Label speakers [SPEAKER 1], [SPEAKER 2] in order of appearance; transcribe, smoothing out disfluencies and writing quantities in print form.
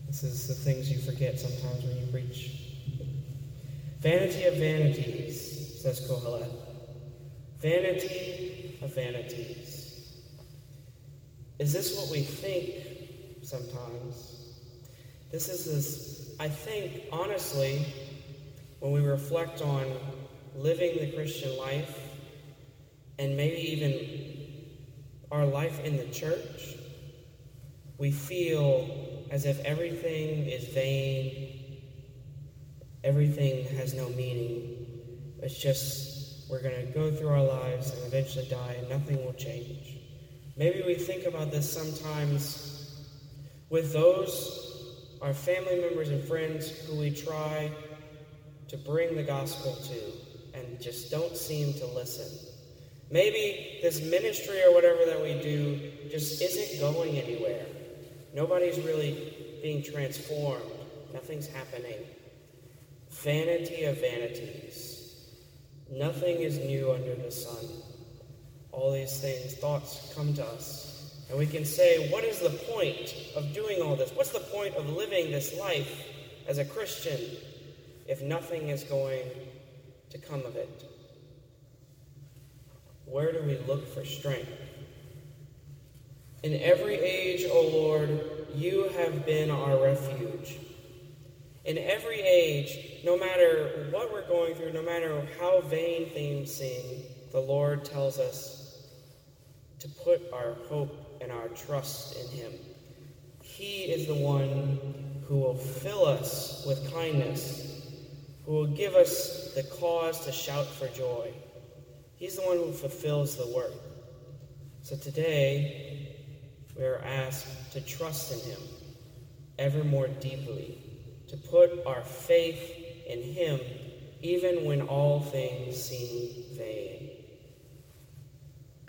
[SPEAKER 1] This is the things you forget sometimes when you preach. Vanity of vanities, says Kohelet. Vanity of vanities. Is this what we think sometimes? I think, honestly, when we reflect on living the Christian life, and maybe even our life in the church, we feel as if everything is vain, everything has no meaning. It's just, we're going to go through our lives and eventually die and nothing will change. Maybe we think about this sometimes with those, our family members and friends who we try to bring the gospel to and just don't seem to listen. Maybe this ministry or whatever that we do just isn't going anywhere. Nobody's really being transformed. Nothing's happening. Vanity of vanities. Nothing is new under the sun. All these things, thoughts come to us. And we can say, what is the point of doing all this? What's the point of living this life as a Christian if nothing is going to come of it? Where do we look for strength? In every age, O Lord, you have been our refuge. In every age, no matter what we're going through, no matter how vain things seem, the Lord tells us to put our hope and our trust in him. He is the one who will fill us with kindness, who will give us the cause to shout for joy. He's the one who fulfills the work. So today, we are asked to trust in him ever more deeply, to put our faith in him even when all things seem vain.